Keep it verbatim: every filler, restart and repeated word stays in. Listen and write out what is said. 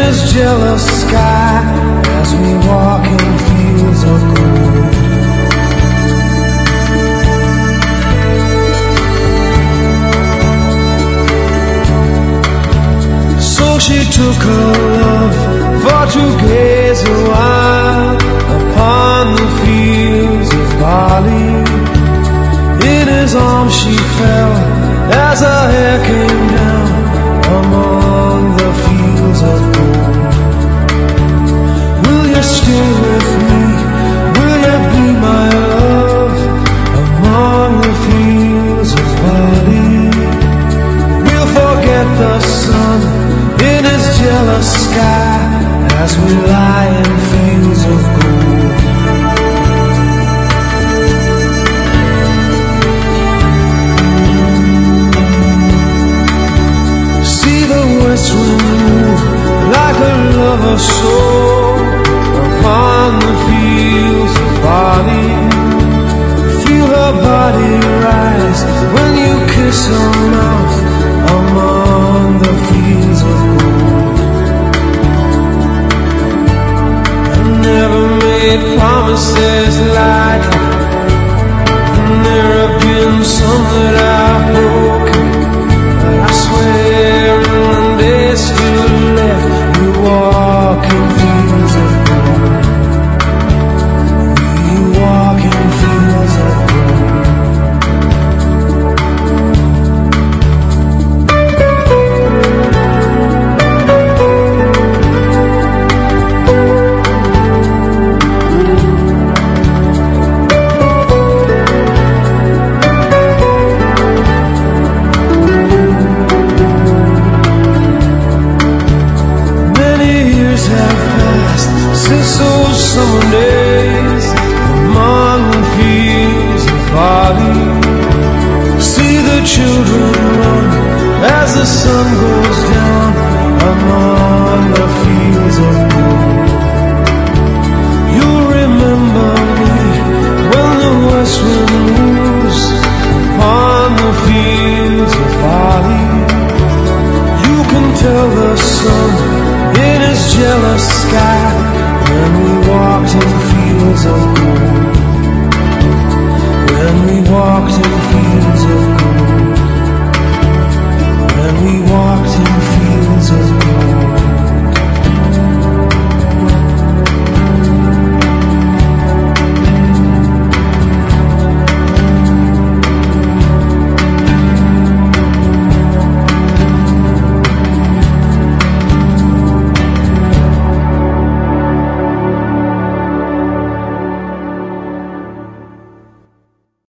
his jealous sky as we walk in fields of gold. So she took her love for to gaze a while upon the fields of barley. In his arms she fell as her hair came down among the fields of gold. Will you stay with me? Will you be my love among the fields of barley? We'll forget the sun in his jealous sky as we lie in fields of gold. See the west wind move like a lover's soul upon the fields of barley. Feel her body rise when you kiss her mouth among the fields of gold. I never made promises like and there have been some that I've broken, but I swear in the days still left, you walk in fields of gold. You walk in fields of gold. Since those summer days among the fields of barley, see the children run as the sun goes down among the fields of gold. You'll remember me when the west wind moves upon the fields of barley. You can tell the sun in his jealous sky when we walked in fields of